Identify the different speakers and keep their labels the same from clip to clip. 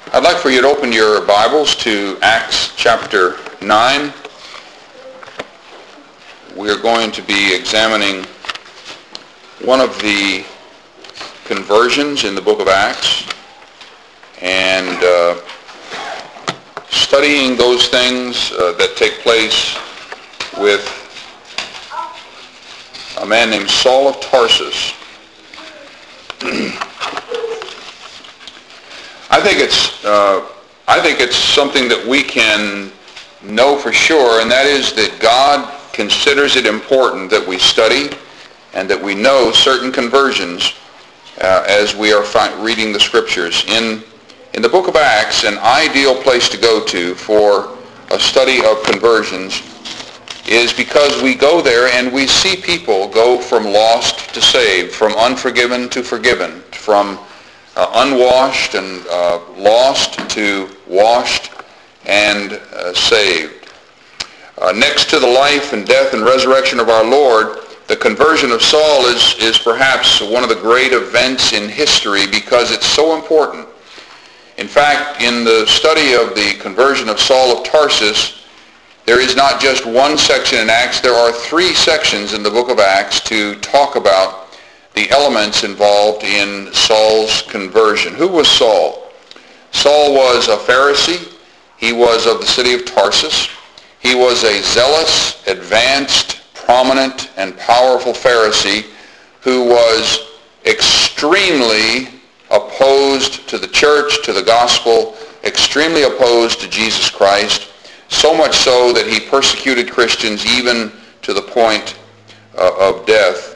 Speaker 1: I'd like for you to open your Bibles to Acts chapter 9. We're going to be examining one of the conversions in the book of Acts and studying those things that take place with a man named Saul of Tarsus. I think it's something that we can know for sure, and that is that God considers it important that we study and that we know certain conversions as we are reading the Scriptures. In the book of Acts, an ideal place to go to for a study of conversions is because we go there and we see people go from lost to saved, from unforgiven to forgiven, from unwashed and lost to washed and saved. Next to the life and death and resurrection of our Lord, the conversion of Saul is perhaps one of the great events in history because it's so important. In fact, in the study of the conversion of Saul of Tarsus, there is not just one section in Acts, there are three sections in the book of Acts to talk about the elements involved in Saul's conversion. Who was Saul? Saul was a Pharisee. He was of the city of Tarsus. He was a zealous, advanced, prominent, and powerful Pharisee who was extremely opposed to the church, to the gospel, extremely opposed to Jesus Christ, so much so that he persecuted Christians even to the point of death.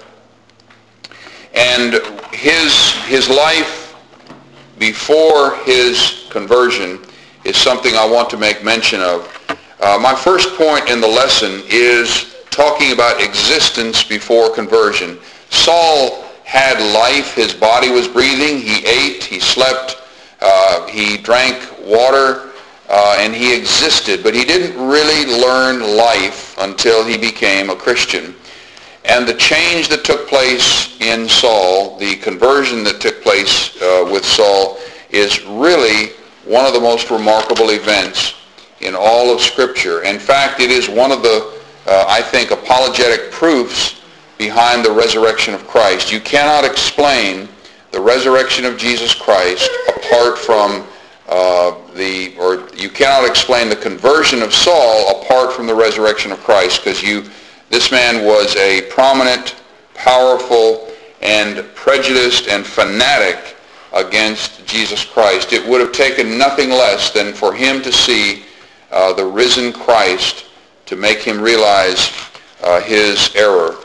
Speaker 1: And his life before his conversion is something I want to make mention of. My first point in the lesson is talking about existence before conversion. Saul had life. His body was breathing. He ate. He slept. He drank water. And he existed. But he didn't really learn life until he became a Christian. And the change that took place in Saul, the conversion that took place with Saul, is really one of the most remarkable events in all of Scripture. In fact, it is one of the, I think, apologetic proofs behind the resurrection of Christ. You cannot explain the resurrection of Jesus Christ apart from you cannot explain the conversion of Saul apart from the resurrection of Christ, because this man was a prominent, powerful, and prejudiced and fanatic against Jesus Christ. It would have taken nothing less than for him to see the risen Christ to make him realize his error.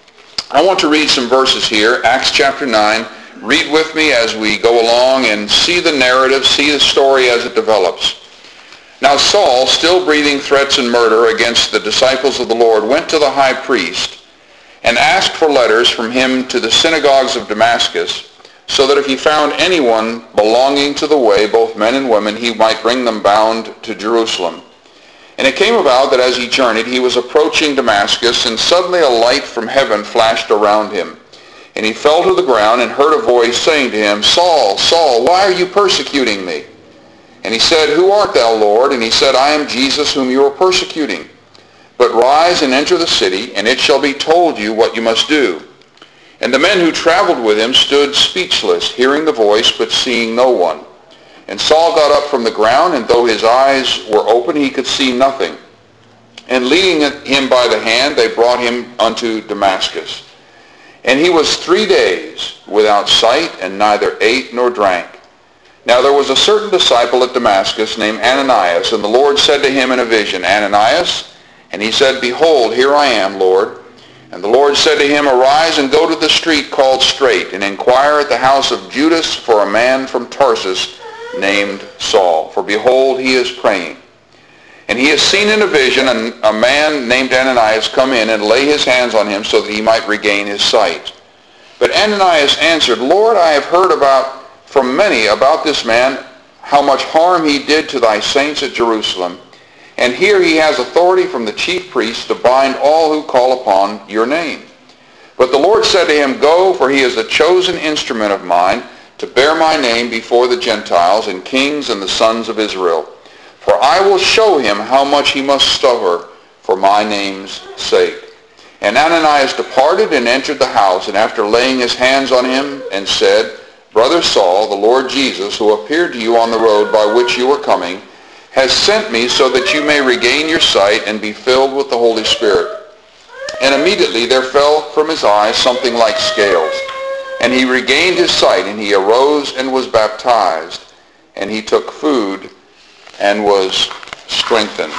Speaker 1: I want to read some verses here, Acts chapter 9. Read with me as we go along and see the narrative, see the story as it develops. Now Saul, still breathing threats and murder against the disciples of the Lord, went to the high priest and asked for letters from him to the synagogues of Damascus, so that if he found anyone belonging to the way, both men and women, he might bring them bound to Jerusalem. And it came about that as he journeyed, he was approaching Damascus, and suddenly a light from heaven flashed around him. And he fell to the ground and heard a voice saying to him, Saul, Saul, why are you persecuting me? And he said, Who art thou, Lord? And he said, I am Jesus whom you are persecuting. But rise and enter the city, and it shall be told you what you must do. And the men who traveled with him stood speechless, hearing the voice, but seeing no one. And Saul got up from the ground, and though his eyes were open, he could see nothing. And leading him by the hand, they brought him unto Damascus. And he was 3 days without sight, and neither ate nor drank. Now there was a certain disciple at Damascus named Ananias, and the Lord said to him in a vision, Ananias? And he said, Behold, here I am, Lord. And the Lord said to him, Arise and go to the street called Straight, and inquire at the house of Judas for a man from Tarsus named Saul. For behold, he is praying. And he has seen in a vision a man named Ananias come in and lay his hands on him so that he might regain his sight. But Ananias answered, Lord, I have heard from many about this man, how much harm he did to thy saints at Jerusalem. And here he has authority from the chief priests to bind all who call upon your name. But the Lord said to him, Go, for he is a chosen instrument of mine, to bear my name before the Gentiles and kings and the sons of Israel. For I will show him how much he must suffer for my name's sake. And Ananias departed and entered the house, and after laying his hands on him, and said, Brother Saul, the Lord Jesus, who appeared to you on the road by which you were coming, has sent me so that you may regain your sight and be filled with the Holy Spirit. And immediately there fell from his eyes something like scales. And he regained his sight, and he arose and was baptized. And he took food and was strengthened.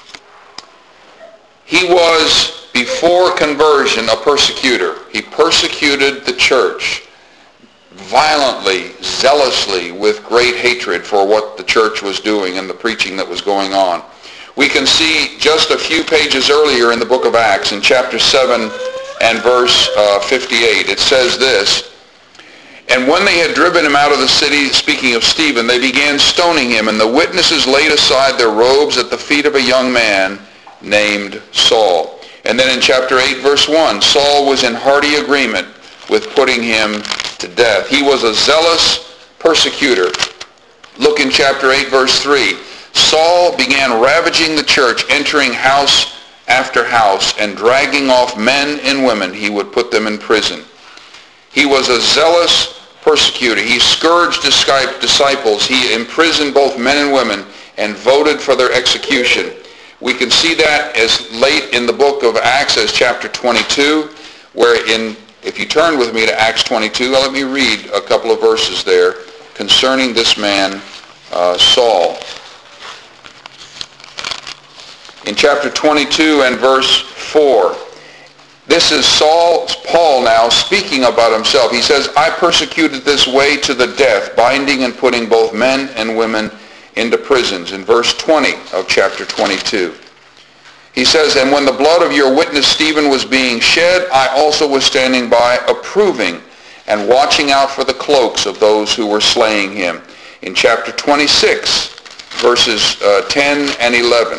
Speaker 1: He was, before conversion, a persecutor. He persecuted the church violently, zealously, with great hatred for what the church was doing and the preaching that was going on. We can see just a few pages earlier in the book of Acts, in chapter 7 and verse 58, it says this, And when they had driven him out of the city, speaking of Stephen, they began stoning him, and the witnesses laid aside their robes at the feet of a young man named Saul. And then in chapter 8, verse 1, Saul was in hearty agreement with putting him to death. He was a zealous persecutor. Look in chapter 8, verse 3. Saul began ravaging the church, entering house after house, and dragging off men and women. He would put them in prison. He was a zealous persecutor. He scourged disciples. He imprisoned both men and women and voted for their execution. We can see that as late in the book of Acts as chapter 22, where if you turn with me to Acts 22, let me read a couple of verses there concerning this man, Saul. In chapter 22 and verse 4, this is Paul now speaking about himself. He says, I persecuted this way to the death, binding and putting both men and women into prisons. In verse 20 of chapter 22. He says, And when the blood of your witness Stephen was being shed, I also was standing by approving and watching out for the cloaks of those who were slaying him. In chapter 26, verses 10 and 11.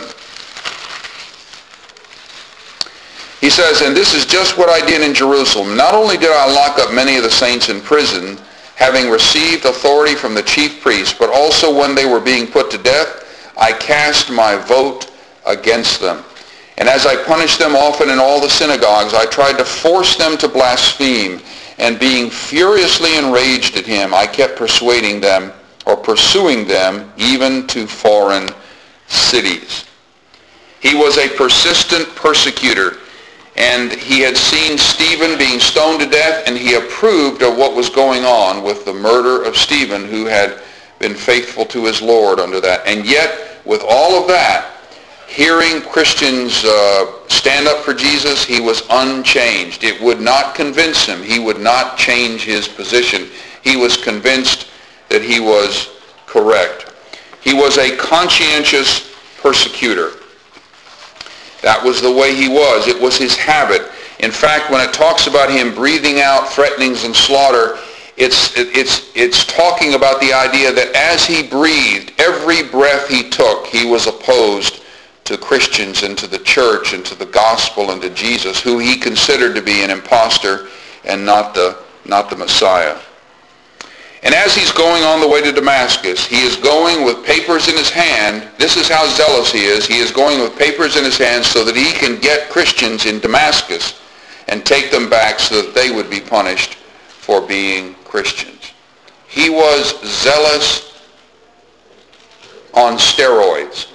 Speaker 1: He says, And this is just what I did in Jerusalem. Not only did I lock up many of the saints in prison, having received authority from the chief priests, but also when they were being put to death, I cast my vote against them. And as I punished them often in all the synagogues, I tried to force them to blaspheme. And being furiously enraged at him, I kept persuading them, or pursuing them, even to foreign cities. He was a persistent persecutor. And he had seen Stephen being stoned to death, and he approved of what was going on with the murder of Stephen, who had been faithful to his Lord under that. And yet, with all of that, hearing Christians stand up for Jesus, he was unchanged. It would not convince him. He would not change his position. He was convinced that he was correct. He was a conscientious persecutor. That was the way he was. It was his habit. In fact, when it talks about him breathing out threatenings and slaughter, it's talking about the idea that as he breathed, every breath he took, he was opposed to Christians and to the church and to the gospel and to Jesus, who he considered to be an impostor and not the Messiah. And as he's going on the way to Damascus, he is going with papers in his hand. This is how zealous he is. He is going with papers in his hand so that he can get Christians in Damascus and take them back so that they would be punished for being Christians. He was zealous on steroids.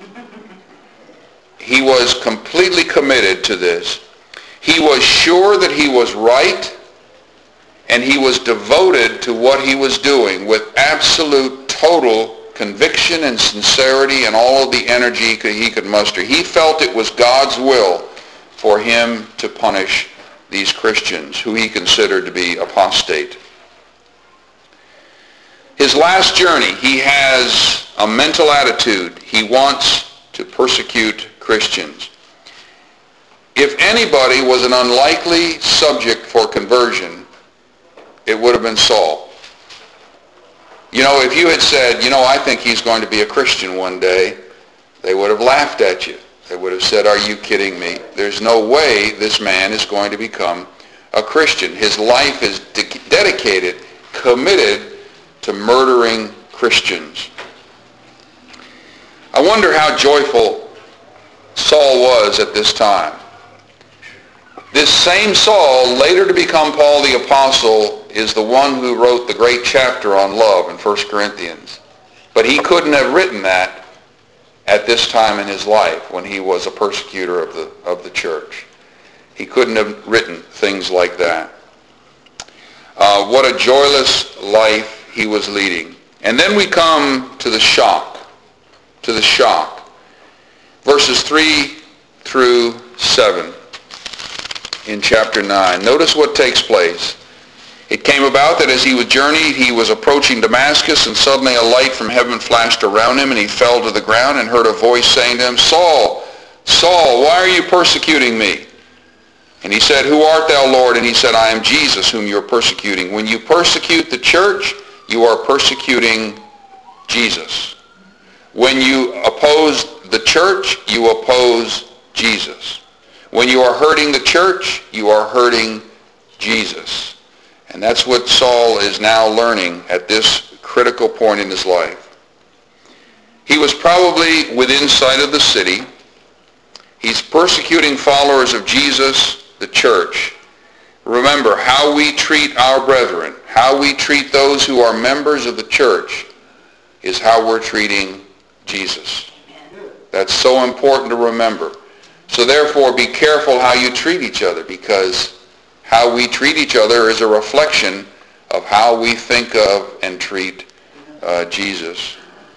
Speaker 1: He was completely committed to this. He was sure that he was right, and he was devoted to what he was doing with absolute, total conviction and sincerity and all of the energy he could muster. He felt it was God's will for him to punish these Christians, who he considered to be apostate. His last journey, he has a mental attitude. He wants to persecute Christians. If anybody was an unlikely subject for conversion, it would have been Saul. You know, if you had said, I think he's going to be a Christian one day, they would have laughed at you. They would have said, are you kidding me? There's no way this man is going to become a Christian. His life is dedicated, committed to murdering Christians. I wonder how joyful Saul was at this time. This same Saul, later to become Paul the Apostle, is the one who wrote the great chapter on love in 1 Corinthians. But he couldn't have written that at this time in his life when he was a persecutor of the church. He couldn't have written things like that. What a joyless life he was leading. And then we come to the shock. Verses 3 through 7 in chapter 9. Notice what takes place. It came about that as he was journeying, he was approaching Damascus, and suddenly a light from heaven flashed around him, and he fell to the ground and heard a voice saying to him, Saul, Saul, why are you persecuting me? And he said, Who art thou, Lord? And he said, I am Jesus, whom you are persecuting. When you persecute the church, you are persecuting Jesus. When you oppose the church, you oppose Jesus. When you are hurting the church, you are hurting Jesus. And that's what Saul is now learning at this critical point in his life. He was probably within sight of the city. He's persecuting followers of Jesus, the church. Remember, how we treat our brethren, how we treat those who are members of the church, is how we're treating Jesus. That's so important to remember. So therefore, be careful how you treat each other, because how we treat each other is a reflection of how we think of and treat Jesus.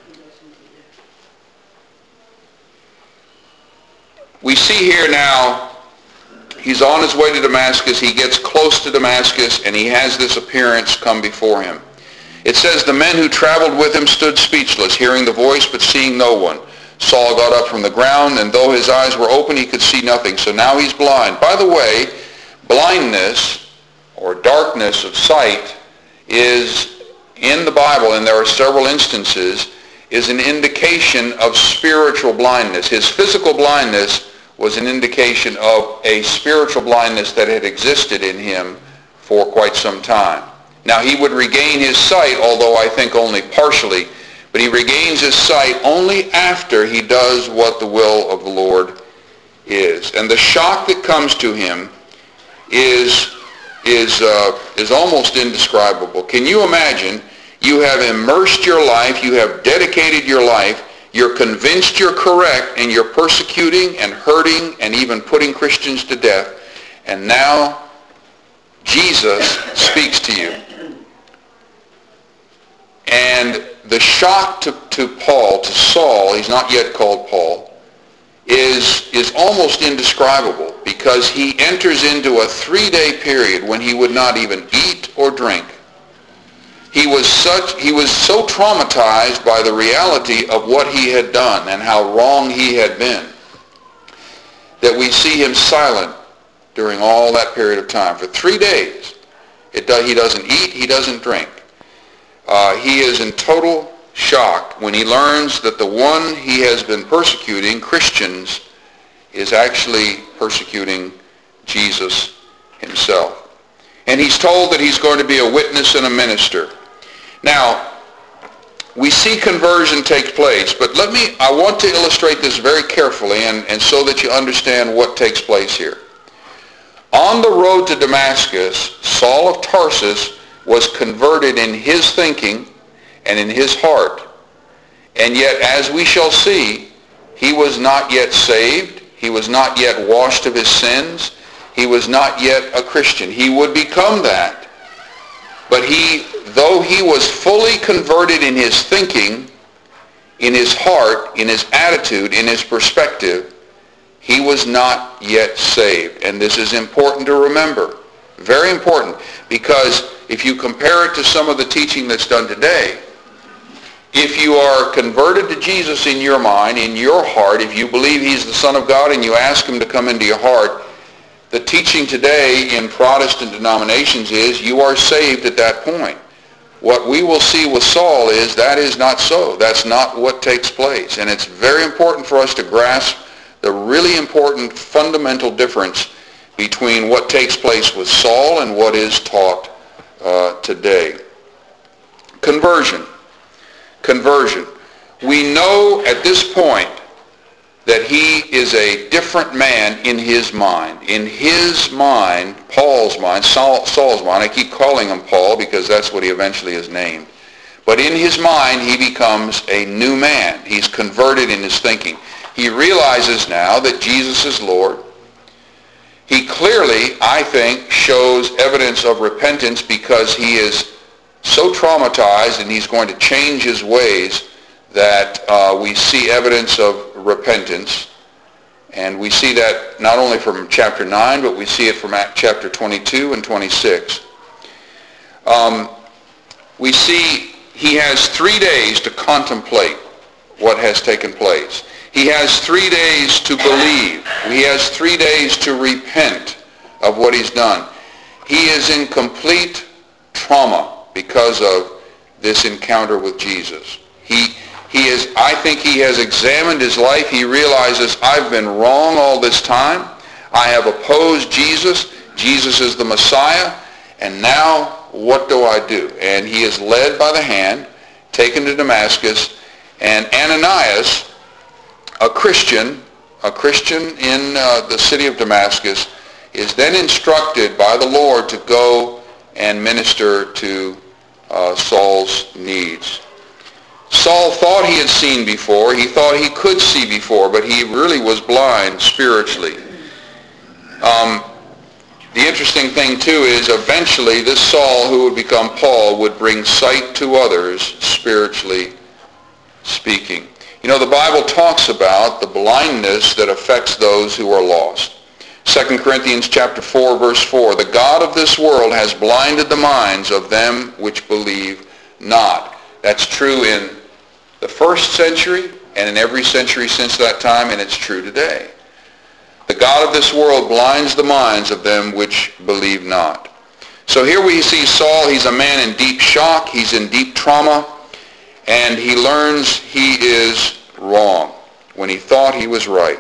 Speaker 1: We see here now, he's on his way to Damascus. He gets close to Damascus, and he has this appearance come before him. It says, the men who traveled with him stood speechless, hearing the voice but seeing no one. Saul got up from the ground, and though his eyes were open, he could see nothing. So now he's blind. By the way, blindness or darkness of sight is in the Bible, and there are several instances, is an indication of spiritual blindness. His physical blindness was an indication of a spiritual blindness that had existed in him for quite some time. Now he would regain his sight, although I think only partially, but he regains his sight only after he does what the will of the Lord is. And the shock that comes to him is almost indescribable. Can you imagine? You have immersed your life, you have dedicated your life, you're convinced you're correct, and you're persecuting and hurting and even putting Christians to death, and now Jesus speaks to you. And the shock to Paul, to Saul, he's not yet called Paul, is almost indescribable, because he enters into a 3-day period when he would not even eat or drink. He was so traumatized by the reality of what he had done and how wrong he had been, that we see him silent during all that period of time. For 3 days, he doesn't eat, he doesn't drink. He is in total shock when he learns that the one he has been persecuting, Christians, is actually persecuting Jesus himself. And he's told that he's going to be a witness and a minister. Now, we see conversion take place, but I want to illustrate this very carefully and so that you understand what takes place here. On the road to Damascus, Saul of Tarsus was converted in his thinking and in his heart. And yet, as we shall see, he was not yet saved. He was not yet washed of his sins. He was not yet a Christian. He would become that. But though he was fully converted in his thinking, in his heart, in his attitude, in his perspective, he was not yet saved. And this is important to remember. Very important, because if you compare it to some of the teaching that's done today, if you are converted to Jesus in your mind, in your heart, if you believe he's the Son of God and you ask him to come into your heart, the teaching today in Protestant denominations is you are saved at that point. What we will see with Saul is that is not so. That's not what takes place. And it's very important for us to grasp the really important fundamental difference between what takes place with Saul and what is taught today. Conversion. Conversion. We know at this point that he is a different man in his mind. In his mind, Paul's mind, Saul's mind, I keep calling him Paul because that's what he eventually is named. But in his mind, he becomes a new man. He's converted in his thinking. He realizes now that Jesus is Lord. He clearly, I think, shows evidence of repentance because he is so traumatized and he's going to change his ways that we see evidence of repentance. And we see that not only from chapter 9, but we see it from chapter 22 and 26. We see he has 3 days to contemplate what has taken place. He has 3 days to believe. He has 3 days to repent of what he's done. He is in complete trauma because of this encounter with Jesus. I think he has examined his life. He realizes, I've been wrong all this time. I have opposed Jesus. Jesus is the Messiah. And now, what do I do? And he is led by the hand, taken to Damascus. And Ananias, a Christian in the city of Damascus, is then instructed by the Lord to go and minister to Saul's needs. Saul thought he had seen before. He thought he could see before, but he really was blind spiritually. The interesting thing, too, is eventually this Saul, who would become Paul, would bring sight to others, spiritually speaking. You know, the Bible talks about the blindness that affects those who are lost. 2 Corinthians chapter 4, verse 4, the God of this world has blinded the minds of them which believe not. That's true in the first century and in every century since that time, and it's true today. The God of this world blinds the minds of them which believe not. So here we see Saul. He's a man in deep shock. He's in deep trauma. And he learns he is wrong when he thought he was right.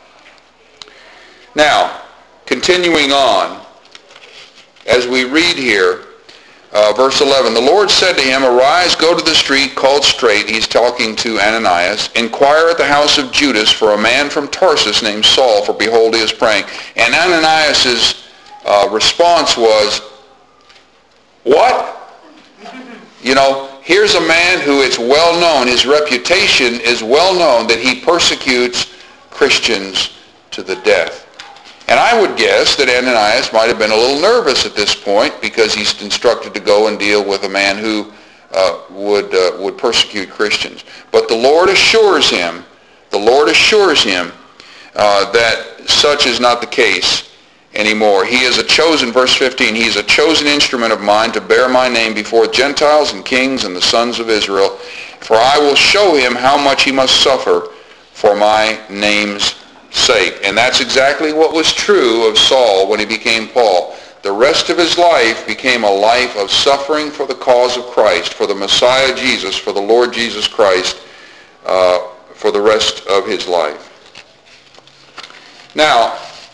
Speaker 1: Now, continuing on, as we read here, verse 11, the Lord said to him, arise, go to the street called Straight. He's talking to Ananias. Inquire at the house of Judas for a man from Tarsus named Saul, for behold, he is praying. And Ananias' response was, what? You know, here's a man who it's well known, his reputation is well known that he persecutes Christians to the death. And I would guess that Ananias might have been a little nervous at this point because he's instructed to go and deal with a man who would persecute Christians. But the Lord assures him that such is not the case anymore. He is a chosen, verse 15, he is a chosen instrument of mine to bear my name before Gentiles and kings and the sons of Israel. For I will show him how much he must suffer for my name's sake. And that's exactly what was true of Saul when he became Paul. The rest of his life became a life of suffering for the cause of Christ, for the Messiah Jesus, for the Lord Jesus Christ, for the rest of his life. Now,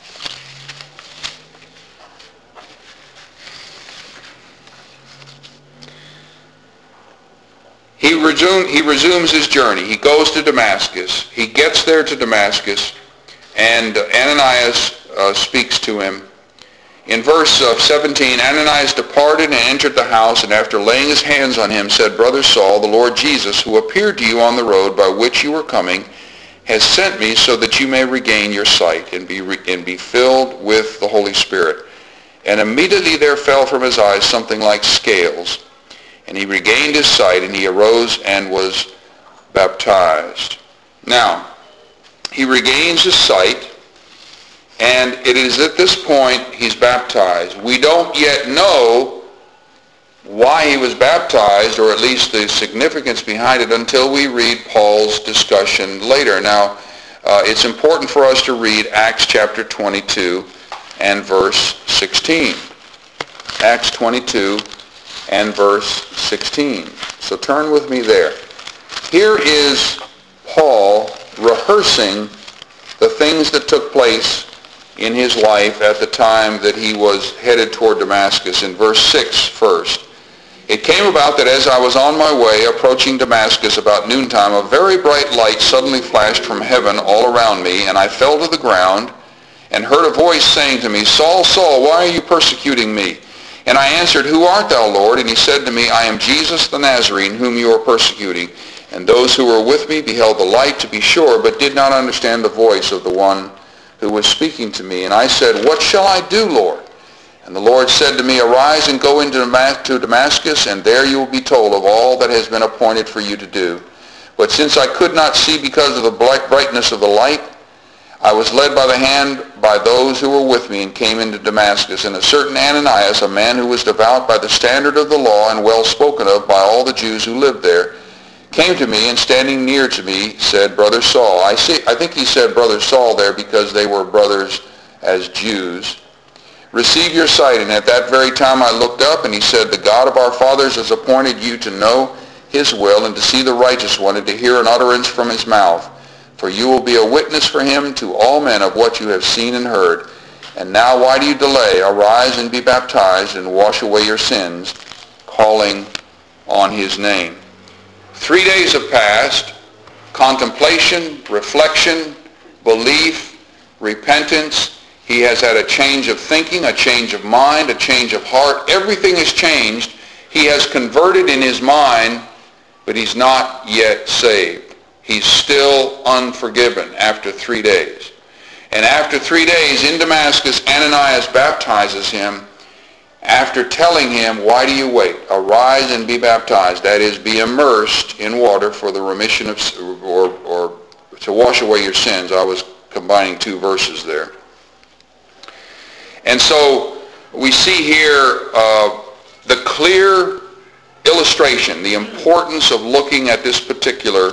Speaker 1: he resumes his journey. He goes to Damascus. He gets there to Damascus, and Ananias speaks to him. In verse 17, Ananias departed and entered the house, and after laying his hands on him, said, Brother Saul, the Lord Jesus, who appeared to you on the road by which you were coming, has sent me so that you may regain your sight and be filled with the Holy Spirit. And immediately there fell from his eyes something like scales, and he regained his sight, and he arose and was baptized. Now, he regains his sight, and it is at this point he's baptized. We don't yet know why he was baptized, or at least the significance behind it, until we read Paul's discussion later. Now, it's important for us to read Acts chapter 22 and verse 16. Acts 22 and verse 16. So turn with me there. Here is Paul rehearsing the things that took place in his life at the time that he was headed toward Damascus. In verse 6 first, It came about that as I was on my way approaching Damascus about noontime, a very bright light suddenly flashed from heaven all around me, and I fell to the ground and heard a voice saying to me, Saul, Saul, why are you persecuting me? And I answered, Who art thou, Lord? And he said to me, I am Jesus the Nazarene, whom you are persecuting. And those who were with me beheld the light, to be sure, but did not understand the voice of the one who was speaking to me. And I said, What shall I do, Lord? And the Lord said to me, Arise and go into Damascus, and there you will be told of all that has been appointed for you to do. But since I could not see because of the brightness of the light, I was led by the hand by those who were with me and came into Damascus. And a certain Ananias, a man who was devout by the standard of the law and well spoken of by all the Jews who lived there, came to me and standing near to me said, Brother Saul. I think he said Brother Saul there because they were brothers as Jews. Receive your sight. And at that very time I looked up, and he said, The God of our fathers has appointed you to know his will and to see the righteous one and to hear an utterance from his mouth. For you will be a witness for him to all men of what you have seen and heard. And now why do you delay? Arise and be baptized and wash away your sins, calling on his name. 3 days have passed. Contemplation, reflection, belief, repentance. He has had a change of thinking, a change of mind, a change of heart. Everything has changed. He has converted in his mind, but he's not yet saved. He's still unforgiven after 3 days. And after 3 days in Damascus, Ananias baptizes him after telling him, Why do you wait? Arise and be baptized. That is, be immersed in water for the remission of, or to wash away your sins. I was combining two verses there. And so we see here the clear illustration, the importance of looking at this particular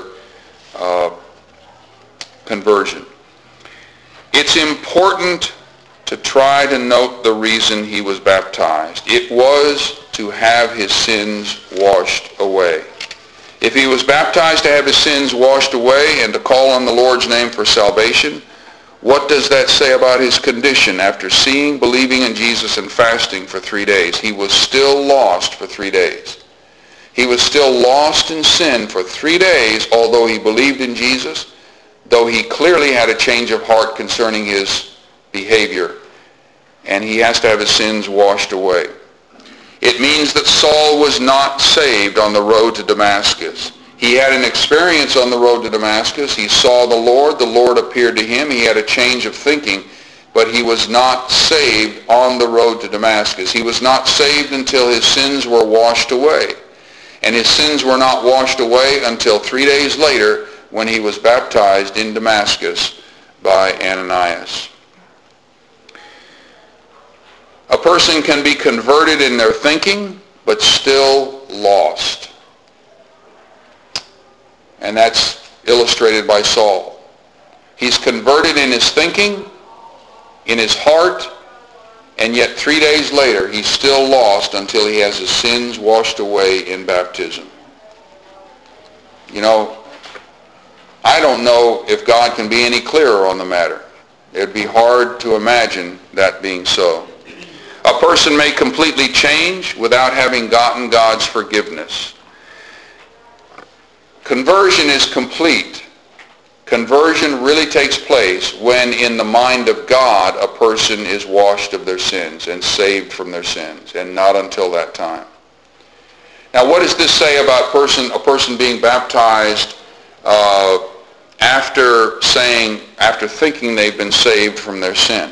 Speaker 1: conversion. It's important to try to note the reason he was baptized. It was to have his sins washed away. If he was baptized to have his sins washed away and to call on the Lord's name for salvation, what does that say about his condition after seeing, believing in Jesus, and fasting for 3 days? He was still lost for 3 days. He was still lost in sin for 3 days, although he believed in Jesus, though he clearly had a change of heart concerning his behavior, and he has to have his sins washed away. It means that Saul was not saved on the road to Damascus. He had an experience on the road to Damascus. He saw the Lord appeared to him, he had a change of thinking, but he was not saved on the road to Damascus. He was not saved until his sins were washed away. And his sins were not washed away until 3 days later when he was baptized in Damascus by Ananias. A person can be converted in their thinking, but still lost. And that's illustrated by Saul. He's converted in his thinking, in his heart, and yet 3 days later he's still lost until he has his sins washed away in baptism. You know, I don't know if God can be any clearer on the matter. It'd be hard to imagine that being so. A person may completely change without having gotten God's forgiveness. Conversion is complete. Conversion really takes place when in the mind of God a person is washed of their sins and saved from their sins, and not until that time. Now what does this say about a person being baptized after thinking they've been saved from their sin?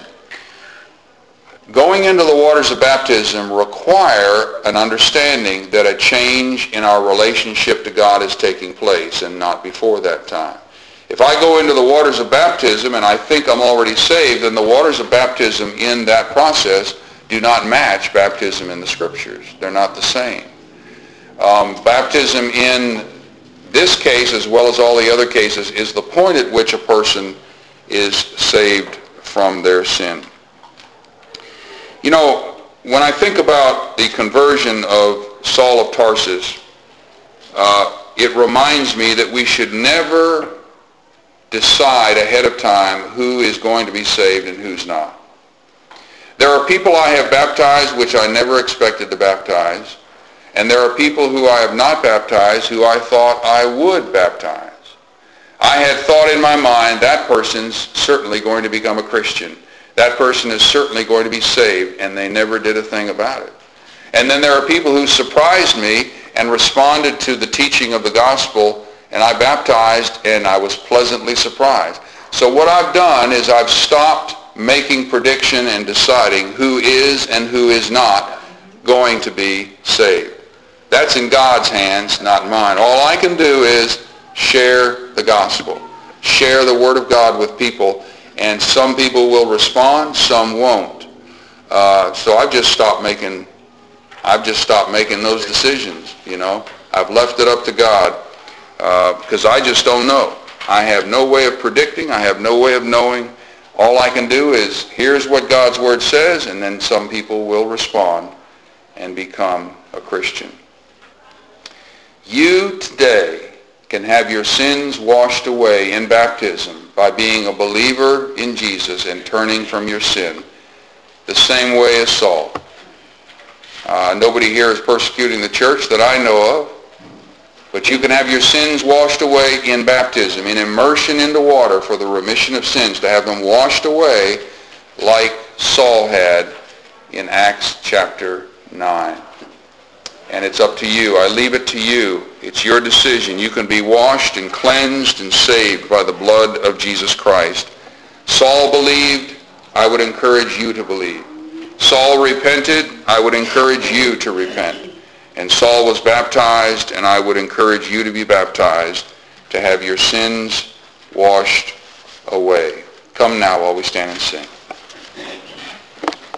Speaker 1: Going into the waters of baptism require an understanding that a change in our relationship to God is taking place, and not before that time. If I go into the waters of baptism and I think I'm already saved, then the waters of baptism in that process do not match baptism in the Scriptures. They're not the same. Baptism in this case, as well as all the other cases, is the point at which a person is saved from their sin. You know, when I think about the conversion of Saul of Tarsus, it reminds me that we should never decide ahead of time who is going to be saved and who's not. There are people I have baptized which I never expected to baptize, And there are people who I have not baptized who I thought I would baptize. I had thought in my mind, that person's certainly going to become a Christian. That person is certainly going to be saved, and they never did a thing about it. And then there are people who surprised me and responded to the teaching of the gospel, and I baptized, and I was pleasantly surprised. So what I've done is I've stopped making prediction and deciding who is and who is not going to be saved. That's in God's hands, not mine. All I can do is share the gospel, share the Word of God with people, and some people will respond, some won't. So I've just stopped making those decisions. I've left it up to God because I just don't know. I have no way of predicting. I have no way of knowing. All I can do is, here's what God's Word says, and then some people will respond and become a Christian. You today can have your sins washed away in baptism by being a believer in Jesus and turning from your sin, the same way as Saul. Nobody here is persecuting the church that I know of, but you can have your sins washed away in baptism, in immersion into water for the remission of sins, to have them washed away like Saul had in Acts chapter 9. And it's up to you. I leave it to you. It's your decision. You can be washed and cleansed and saved by the blood of Jesus Christ. Saul believed. I would encourage you to believe. Saul repented. I would encourage you to repent. And Saul was baptized, and I would encourage you to be baptized, to have your sins washed away. Come now while we stand and sing.